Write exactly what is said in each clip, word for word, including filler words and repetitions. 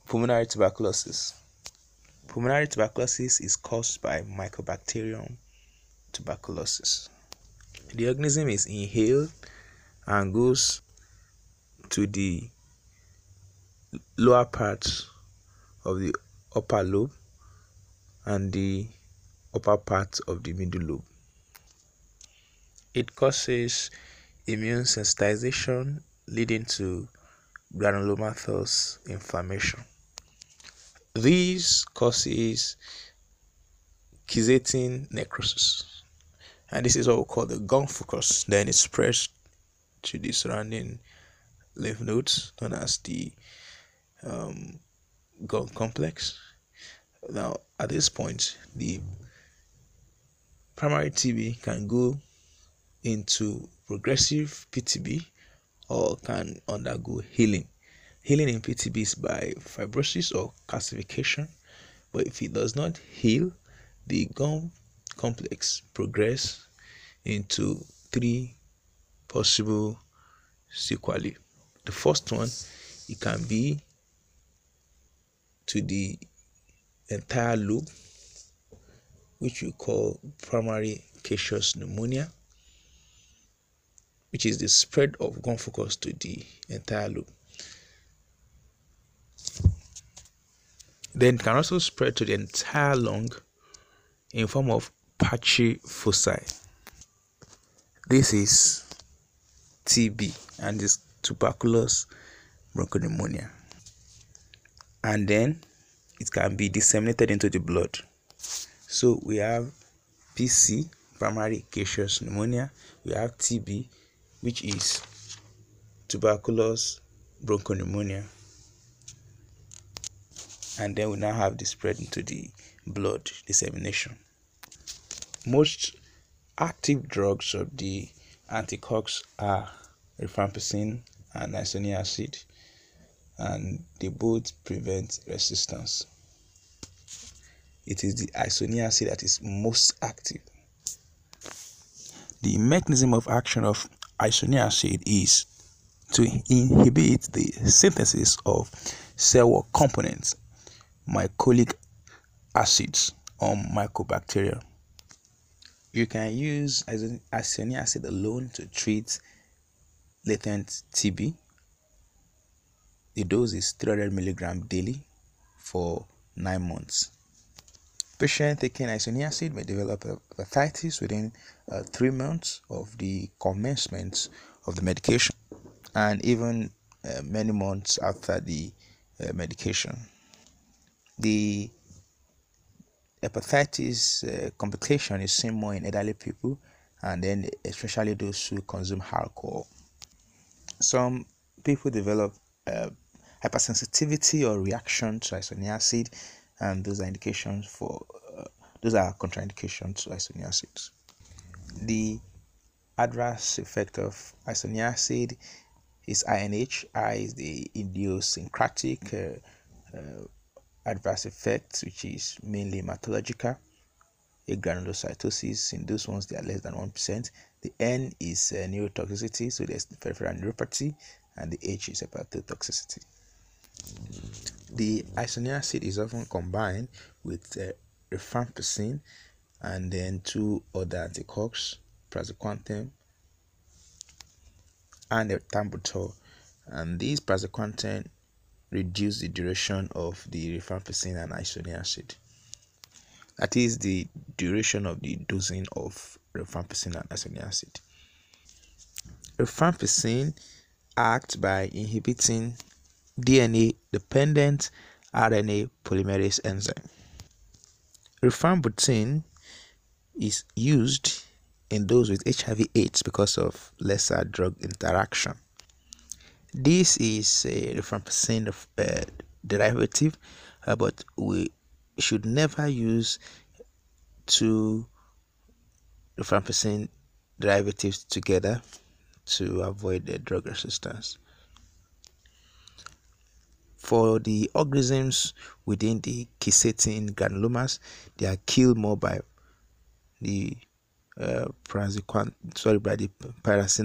Pulmonary tuberculosis. Pulmonary tuberculosis is caused by Mycobacterium tuberculosis. The organism is inhaled and goes to the lower part of the upper lobe and the upper part of the middle lobe. It causes immune sensitization, leading to granulomatous inflammation. This causes chystic necrosis, and this is what we call the gum focus. Then it spreads to the surrounding lymph nodes, known as the um, gum complex. Now, at this point, the primary T B can go into progressive P T B or can undergo healing. Healing in P T B is by fibrosis or calcification, but if it does not heal, the gum complex progress into three possible sequelae. The first one, it can be to the entire lobe, which we call primary caseous pneumonia, which is the spread of gum focus to the entire lobe. Then it can also spread to the entire lung in form of patchy foci. This is T B and this tuberculous bronchopneumonia. And then it can be disseminated into the blood. So we have P C, primary caseous pneumonia. We have T B, which is tuberculous bronchopneumonia. And then we now have the spread into the blood, dissemination. Most active drugs of the anticox are rifampicin and isoniazid acid, and they both prevent resistance. It is the isoniazid acid that is most active. The mechanism of action of isoniazid acid is to inhibit the synthesis of cell wall components, mycolic acids, or mycobacteria. You can use isoniazid acid alone to treat latent T B. The dose is three hundred milligrams daily for nine months. Patient taking isoniazid acid may develop hepatitis within uh, three months of the commencement of the medication, and even uh, many months after the uh, medication. The hepatitis uh, complication is seen more in elderly people, and then especially those who consume alcohol. Some people develop uh, hypersensitivity or reaction to isoniazid acid, and those are indications for uh, those are contraindications to isoniazid acid. The adverse effect of isoniazid acid is I N H. I is the idiosyncratic uh, uh, adverse effect, which is mainly hematological. A granulocytosis, in those ones they are less than one percent. The N is uh, neurotoxicity, so there's peripheral neuropathy, and the H is hepatotoxicity. The isoniazid acid is often combined with uh, rifampicin and then two other anticox, praziquantel and ethambutol, and these praziquantel reduce the duration of the rifampicin and isoniazid acid. That is the duration of the dosing of rifampicin and isoniazid acid. Rifampicin acts by inhibiting D N A-dependent R N A polymerase enzyme. Rifampicin is used in those with H I V AIDS because of lesser drug interaction. This is a rifampicin uh, derivative, uh, but we should never use two rifampicin derivatives together to avoid the drug resistance. For the organisms within the chystic granulomas, they are killed more by the uh, praziquantel, sorry, by the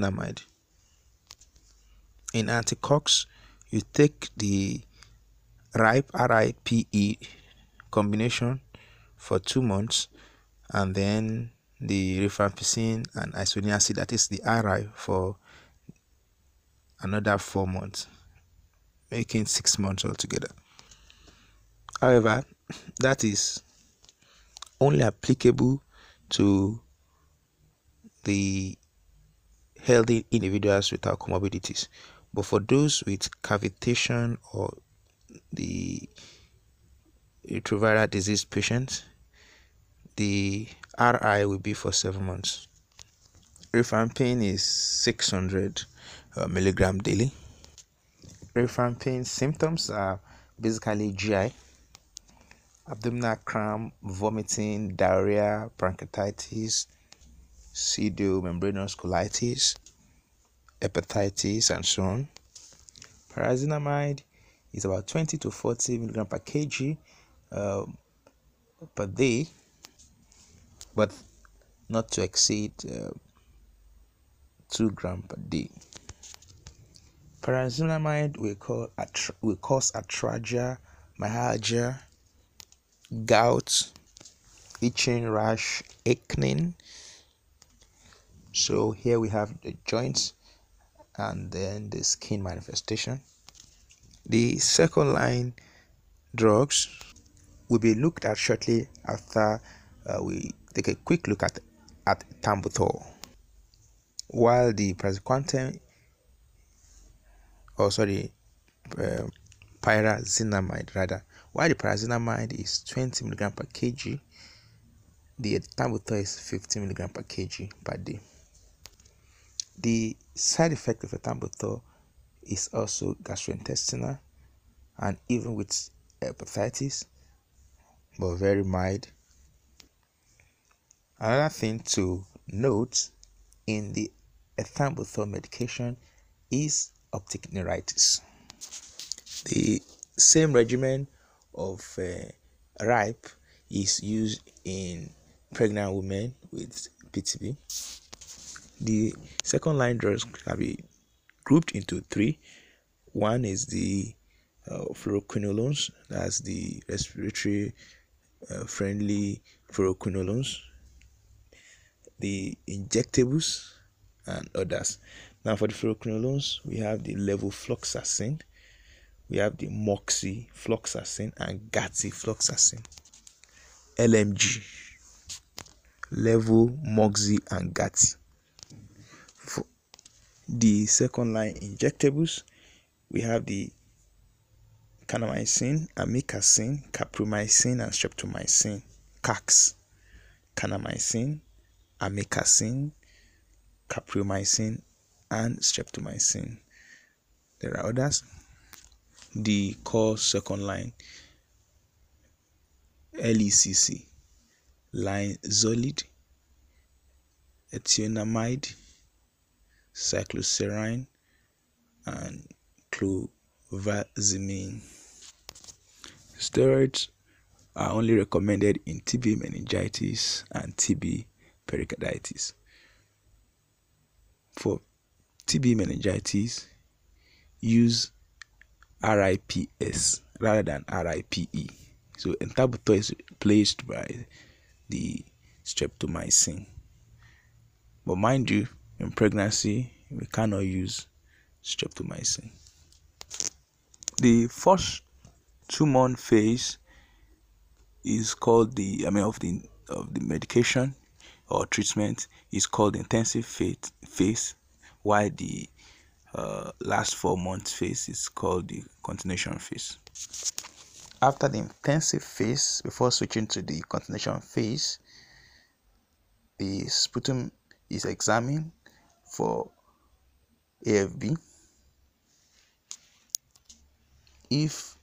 pyrazinamide. In anticox, you take the ripe R I P E combination for two months, and then the rifampicin and isoniazid, that is the R I, for another four months, making six months altogether. However, that is only applicable to the healthy individuals without comorbidities. But for those with cavitation or the retroviral disease patients, the R I will be for seven months. Rifampin is six hundred uh, milligram daily. Rifampin symptoms are basically G I, abdominal cramp, vomiting, diarrhea, pancreatitis, pseudomembranous colitis, hepatitis, and so on. Pyrazinamide is about twenty to forty milligram per kg um, per day, but not to exceed uh, two gram per day. Pyrazinamide will, call, will cause arthralgia, myalgia, gout, itching, rash, aching. So here we have the joints and then the skin manifestation. The second line drugs will be looked at shortly after uh, we take a quick look at at ethambutol. While the praziquantel, or sorry, uh, pyrazinamide rather, while the pyrazinamide is twenty milligram per kg, the ethambutol is fifty milligram per kg per day. The side effect of ethambutol is also gastrointestinal and even with hepatitis, but very mild. Another thing to note in the ethambutol medication is optic neuritis. The same regimen of uh, RIPE is used in pregnant women with P T B. The second line drugs can be grouped into three. One is the uh, fluoroquinolones, that's the respiratory uh, friendly fluoroquinolones, the injectables, and others. Now for the fluoroquinolones, we have the levofloxacin, we have the moxifloxacin and gatifloxacin. L M G, levo, moxi, and gati. For the second line injectables, we have the kanamycin, amikacin, capromycin, and streptomycin. C A Cs, kanamycin, amikacin, capromycin, and streptomycin. There are others. The core second line, L E C C, linezolid, ethionamide, cycloserine, and clofazimine. Steroids are only recommended in T B meningitis and T B pericarditis. For T B meningitis, use R I P S rather than R I P E. So ethambutol is replaced by the streptomycin. But mind you, in pregnancy, we cannot use streptomycin. The first two month phase is called the, I mean, of the of the medication or treatment is called the intensive phase, phase while the uh, last four months phase is called the continuation phase. After the intensive phase, before switching to the continuation phase, the sputum is examined for A F B. If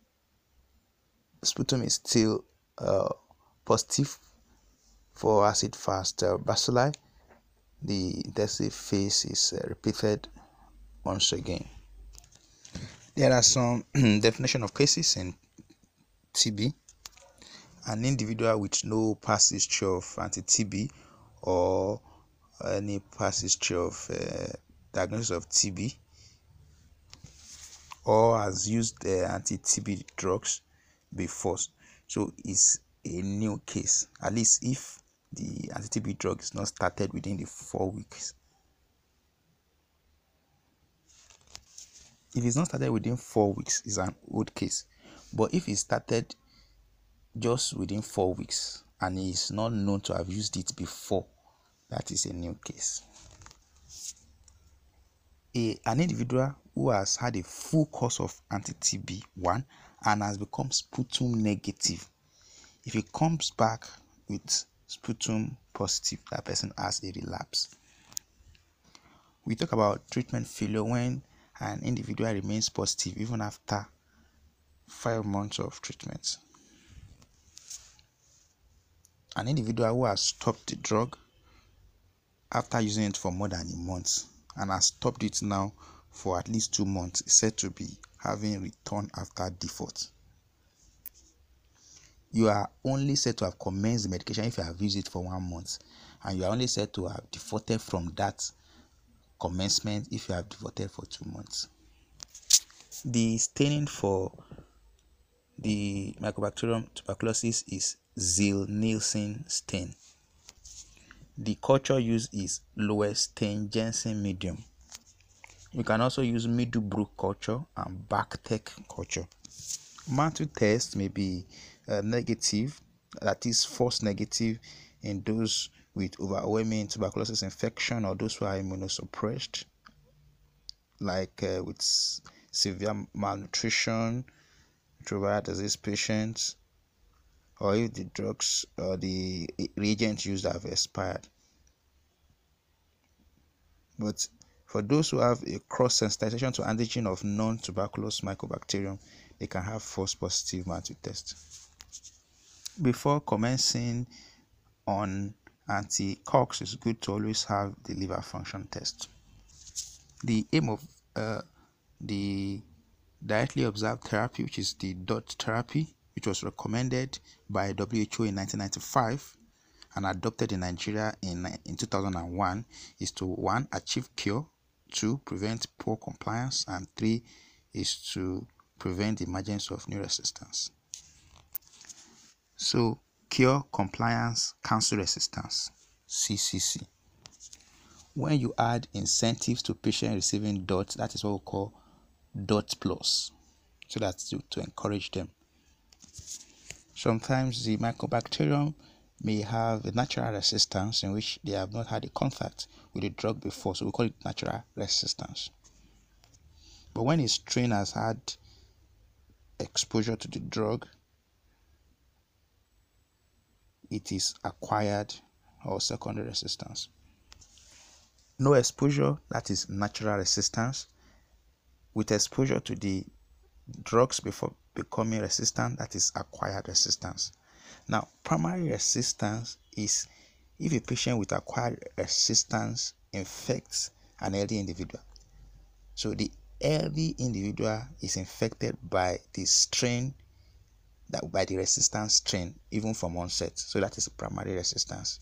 sputum is still uh, positive for acid fast uh, bacilli, the intensive phase is uh, repeated once again. There are some definition of cases in T B. An individual with no past history of anti-T B or any past history of uh, diagnosis of T B or has used uh, anti-T B drugs before. So it's a new case, at least if the anti-T B drug is not started within the four weeks. If it's not started within four weeks, it's an old case. But if it started just within four weeks and is not known to have used it before, that is a new case. A, an individual who has had a full course of anti-T B one and has become sputum negative, if he comes back with sputum positive, that person has a relapse. We talk about treatment failure when an individual remains positive even after five months of treatment. An individual who has stopped the drug after using it for more than a month and has stopped it now for at least two months is said to be having return after default. You are only said to have commenced the medication if you have used it for one month, and you are only said to have defaulted from that commencement if you have defaulted for two months. The staining for the Mycobacterium tuberculosis is Ziehl-Neelsen stain. The culture used is Lowenstein-Jensen medium. You can also use Middlebrook culture and Bactek culture. Mantle test may be uh, negative, that is false negative, in those with overwhelming tuberculosis infection or those who are immunosuppressed, like uh, with severe malnutrition, retroviral disease patients, or if the drugs or the reagents used have expired. But for those who have a cross sensitization to antigen of non-tuberculous mycobacterium, they can have false positive mantle test. Before commencing on anti-cox, it's good to always have the liver function test. The aim of uh, the directly observed therapy, which is the D O T therapy, which was recommended by W H O in nineteen ninety-five and adopted in Nigeria in, in two thousand one, is to one, achieve cure, two, prevent poor compliance, and three, is to prevent the emergence of new resistance. So, cure, compliance, cancel resistance, C C C. When you add incentives to patients receiving D O T, that is what we call D O T plus, so that's to, to encourage them. Sometimes the mycobacterium may have a natural resistance in which they have not had a contact with the drug before, so we call it natural resistance. But when a strain has had exposure to the drug, it is acquired or secondary resistance. No exposure, that is natural resistance. With exposure to the drugs before becoming resistant, that is acquired resistance. Now, primary resistance is if a patient with acquired resistance infects an healthy individual. So the healthy individual is infected by the strain, that by the resistance strain, even from onset. So that is primary resistance.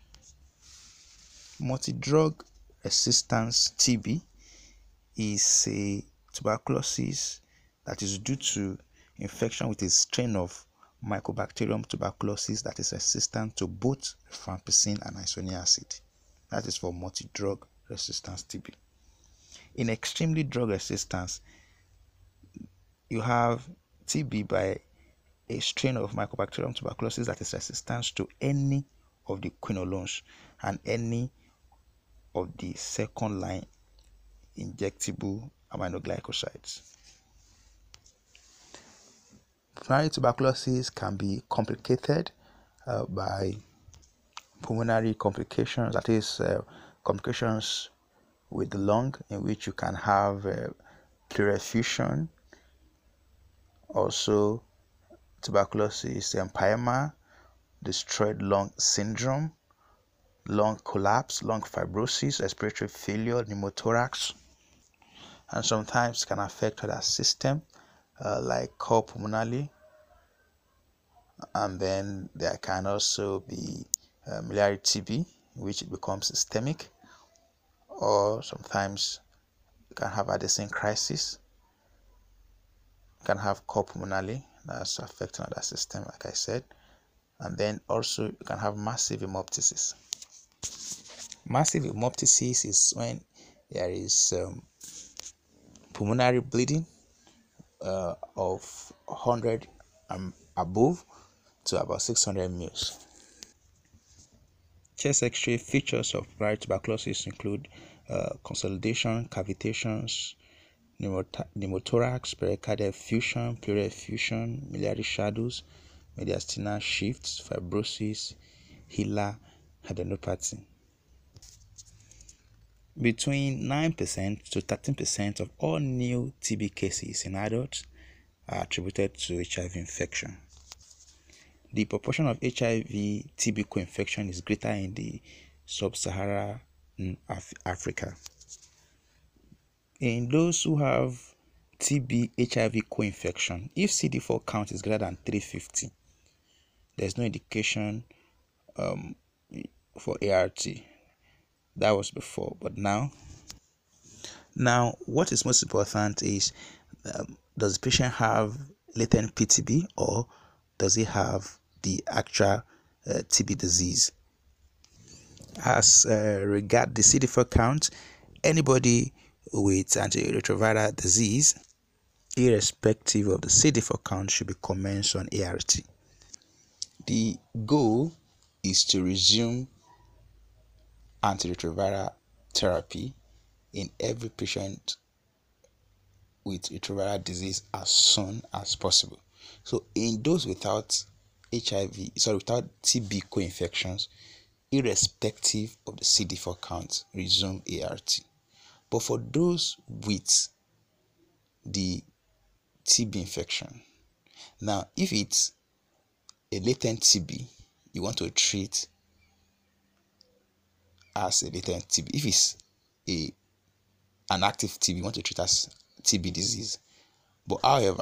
Multi-drug resistance T B is a tuberculosis that is due to infection with a strain of Mycobacterium tuberculosis that is resistant to both rifampicin and isonic acid. That is for multi-drug resistance T B. In extremely drug resistance, you have T B by a strain of Mycobacterium tuberculosis that is resistant to any of the quinolones and any of the second line injectable aminoglycosides. Primary tuberculosis can be complicated uh, by pulmonary complications, that is uh, complications with the lung, in which you can have uh, pleural effusion, also tuberculosis empyema, destroyed lung syndrome, lung collapse, lung fibrosis, respiratory failure, pneumothorax, and sometimes can affect other systems uh, like core pulmonale, and then there can also be uh, miliary T B, which becomes systemic, or sometimes you can have Addison crisis, can have cor pulmonale, that's affecting other system, like I said. And then also you can have massive hemoptysis. Massive hemoptysis is when there is um, pulmonary bleeding uh, of one hundred and above to about six hundred mils. Chest X-ray features of primary tuberculosis include uh, consolidation, cavitations, pneumothorax, pericardial effusion, pleural effusion, miliary shadows, mediastinal shifts, fibrosis, hilar adenopathy. Between nine percent to thirteen percent of all new T B cases in adults are attributed to H I V infection. The proportion of H I V T B co-infection is greater in the sub-Saharan Af- Africa. In those who have T B H I V co-infection, if C D four count is greater than three hundred fifty, there's no indication um, for A R T. That was before, but now, now what is most important is um, does the patient have latent P T B or does he have the actual uh, T B disease? As uh, regard the C D four count, anybody with antiretroviral disease, irrespective of the C D four count, should be commenced on A R T. The goal is to resume antiretroviral therapy in every patient with retroviral disease as soon as possible. So in those without H I V, sorry, without T B co-infections, irrespective of the C D four count, resume A R T. But for those with the T B infection, now if it's a latent T B, you want to treat as a latent T B. If it's a an active T B, you want to treat as T B disease. But however,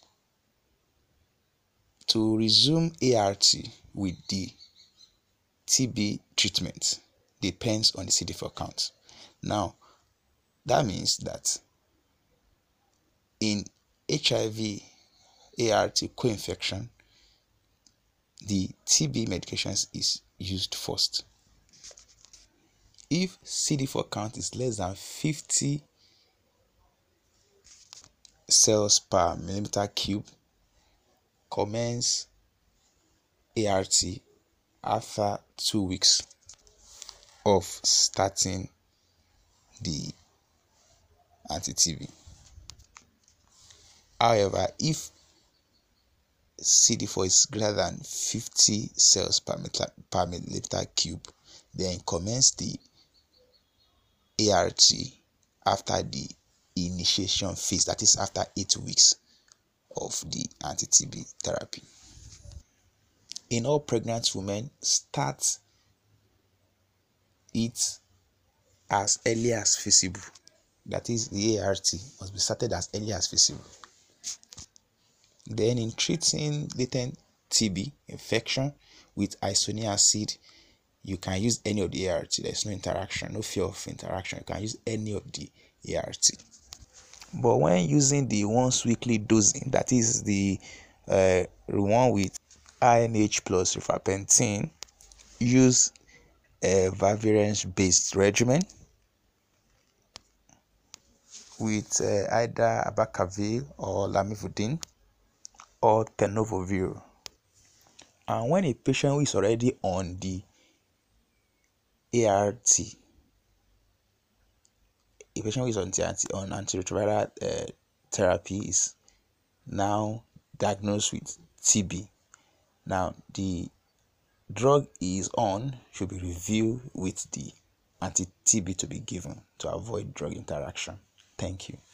to resume A R T with the T B treatment depends on the C D four count. Now, that means that in H I V A R T co-infection, the T B medications is used first. If C D four count is less than fifty cells per millimeter cube, commence A R T after two weeks of starting the anti-T B. However, if C D four is greater than fifty cells per, meter, per milliliter cube, then commence the A R T after the initiation phase, that is after eight weeks of the anti-T B therapy. In all pregnant women, start it as early as feasible. That is, the A R T must be started as early as feasible. Then in treating latent T B infection with isoniazid, you can use any of the A R T. There's no interaction, no fear of interaction. You can use any of the A R T. But when using the once weekly dosing, that is the uh, one with I N H plus rifampicin, use a vivarinase based regimen with uh, either abacavir or lamivudine or tenofovir. And when a patient who is already on the A R T, a patient who is on, anti, on antiretroviral uh, therapy is now diagnosed with T B. Now, the drug is on should be reviewed with the anti-T B to be given to avoid drug interaction. Thank you.